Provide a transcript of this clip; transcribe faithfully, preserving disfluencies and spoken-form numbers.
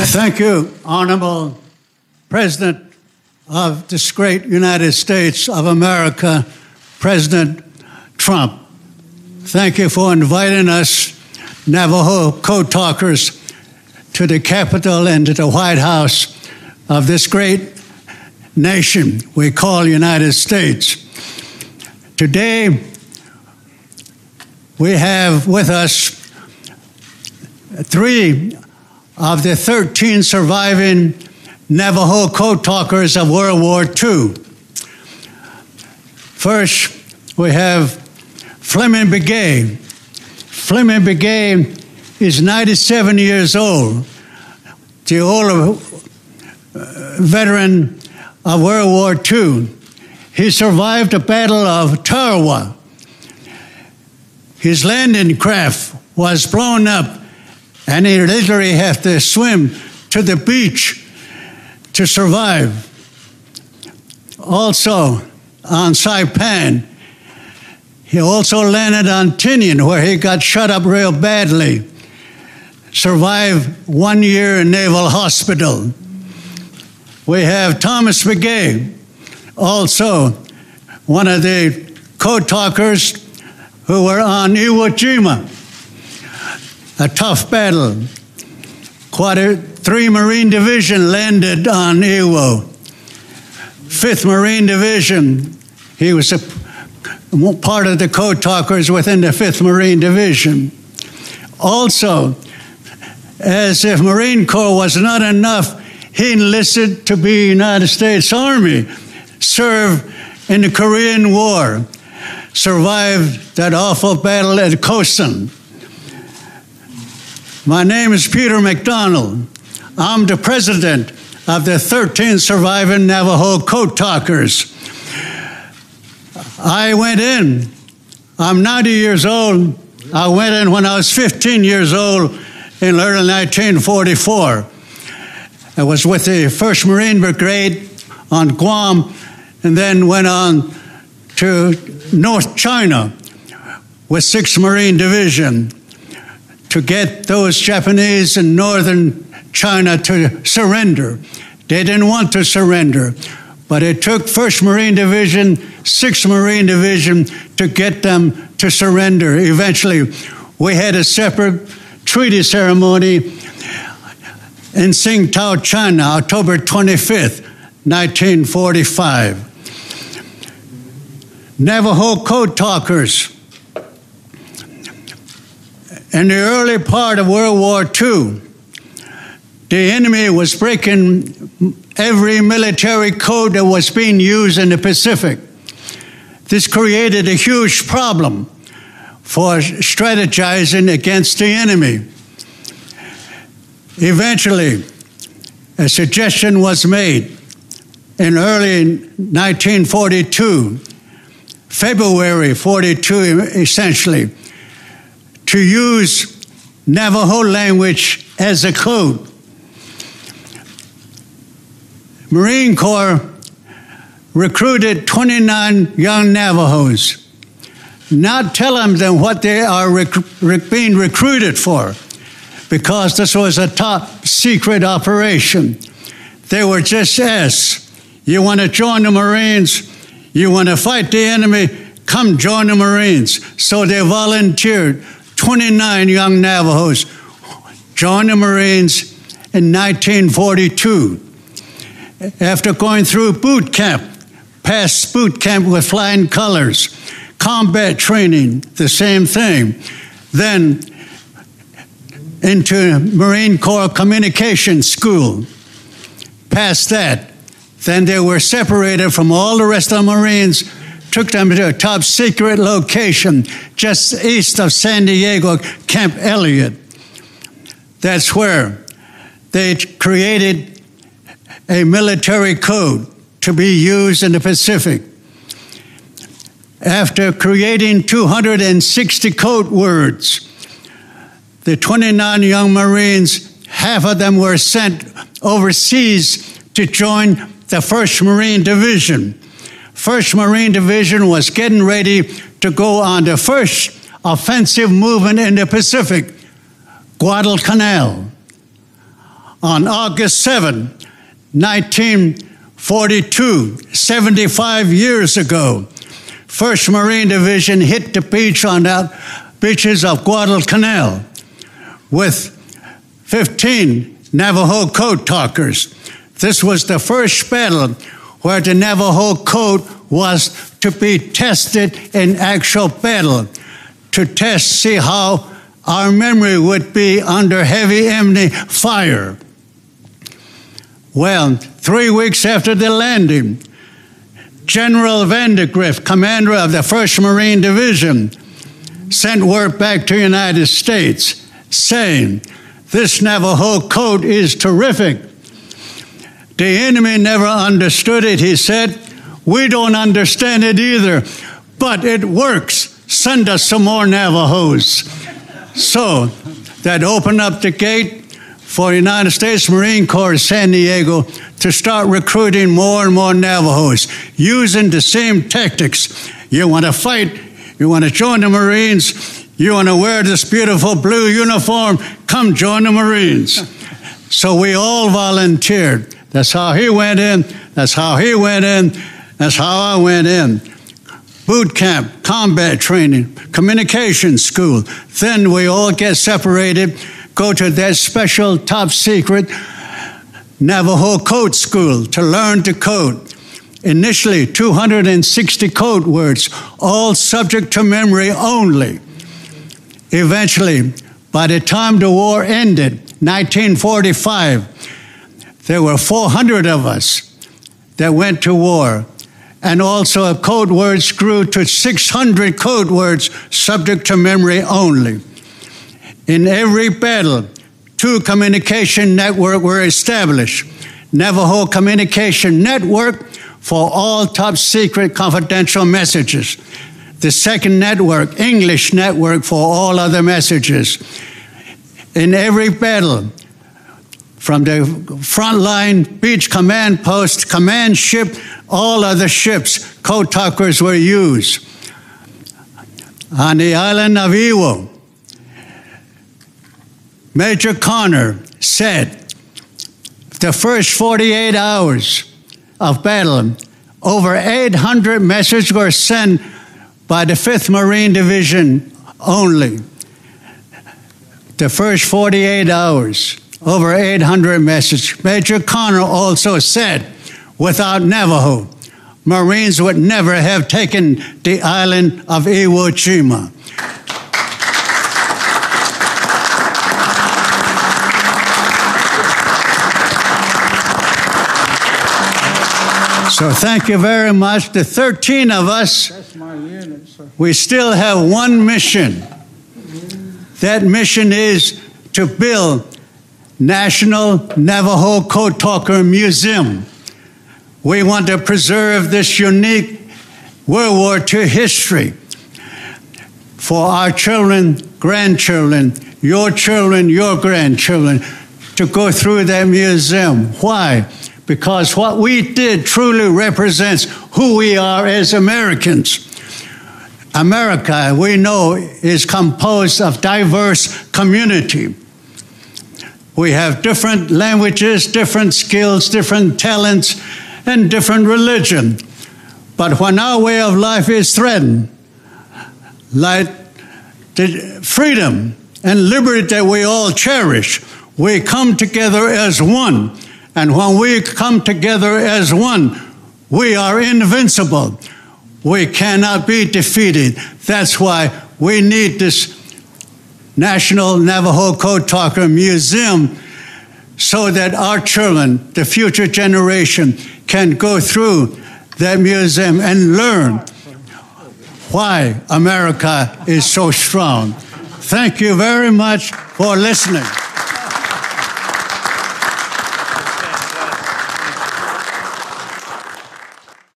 Thank you, Honorable President of this great United States of America, President Trump. Thank you for inviting us, Navajo Code Talkers, to the Capitol and to the White House of this great nation we call United States. Today, we have with us three of the thirteen surviving Navajo Code Talkers of World War Two. First, we have Fleming Begay. Fleming Begay is ninety-seven years old, the old uh, veteran of World War Two. He survived the Battle of Tarawa. His landing craft was blown up, and he literally had to swim to the beach to survive. Also, on Saipan, he also landed on Tinian, where he got shot up real badly. Survived one year in Naval Hospital. We have Thomas Begay, also one of the code talkers who were on Iwo Jima, a tough battle. Quarter three Marine Division landed on Iwo. Fifth Marine Division, he was a part of the code talkers within the Fifth Marine Division. Also, as if Marine Corps was not enough, he enlisted to be United States Army, served in the Korean War, survived that awful battle at Khosan. My name is Peter McDonald. I'm the president of the thirteen surviving Navajo Code Talkers. I went in. I'm ninety years old. I went in when I was fifteen years old in early nineteen forty-four. I was with the first Marine Brigade on Guam, and then went on to North China with sixth Marine Division to get those Japanese in northern China to surrender. They didn't want to surrender, but it took first Marine Division, sixth Marine Division to get them to surrender. Eventually, we had a separate treaty ceremony in Tsingtao, China, October twenty-fifth, nineteen forty-five. Navajo Code Talkers. In the early part of World War Two, the enemy was breaking every military code that was being used in the Pacific. This created a huge problem for strategizing against the enemy. Eventually, a suggestion was made in early nineteen forty-two, February forty-two essentially, to use Navajo language as a code. Marine Corps recruited twenty-nine young Navajos, not telling them what they are rec rec being recruited for, because this was a top secret operation. They were just asked, you want to join the Marines? You want to fight the enemy? Come join the Marines. So they volunteered. twenty-nine young Navajos joined the Marines in nineteen forty-two. After going through boot camp, past boot camp with flying colors, combat training, the same thing, then into Marine Corps Communication School. Past that, then they were separated from all the rest of the Marines, took them to a top secret location just east of San Diego, Camp Elliott. That's where they created a military code to be used in the Pacific. After creating two hundred sixty code words, the twenty-nine young Marines, half of them were sent overseas to join the first Marine Division. first Marine Division was getting ready to go on the first offensive movement in the Pacific, Guadalcanal. On August seventh, nineteen forty-two, seventy-five years ago, first Marine Division hit the beach on the beaches of Guadalcanal with fifteen Navajo code talkers. This was the first battle where the Navajo code was to be tested in actual battle, to test, see how our memory would be under heavy enemy fire. Well, three weeks after the landing, General Vandegrift, commander of the first Marine Division, sent word back to the United States saying, "This Navajo code is terrific. The enemy never understood it," he said. "We don't understand it either, but it works. Send us some more Navajos." So that opened up the gate for the United States Marine Corps San Diego to start recruiting more and more Navajos using the same tactics. You want to fight, you want to join the Marines, you want to wear this beautiful blue uniform, come join the Marines. So we all volunteered. That's how he went in, that's how he went in, that's how I went in. Boot camp, combat training, communication school. Then we all get separated, go to that special top secret Navajo code school to learn the code. Initially, two hundred sixty code words, all subject to memory only. Eventually, by the time the war ended, nineteen forty-five, there were four hundred of us that went to war. And also code words grew to six hundred code words subject to memory only. In every battle, two communication networks were established. Navajo Communication Network for all top secret confidential messages. The second network, English Network, for all other messages. In every battle, from the frontline beach command post, command ship, all other ships, code talkers were used. On the island of Iwo, Major Connor said, the first forty-eight hours of battle, over eight hundred messages were sent by the fifth Marine Division only. The first forty-eight hours, over eight hundred messages. Major Connor also said, without Navajo, Marines would never have taken the island of Iwo Jima. So thank you very much. The thirteen of us, That's my unit, sir. we still have one mission. That mission is to build National Navajo Code Talker Museum. We want to preserve this unique World War Two history for our children, grandchildren, your children, your grandchildren, to go through that museum. Why? Because what we did truly represents who we are as Americans. America, we know, is composed of diverse community. We have different languages, different skills, different talents, and different religion. But when our way of life is threatened, like the freedom and liberty that we all cherish, we come together as one. And when we come together as one, we are invincible. We cannot be defeated. That's why we need this National Navajo Code Talker Museum, so that our children, the future generation, can go through that museum and learn why America is so strong. Thank you very much for listening.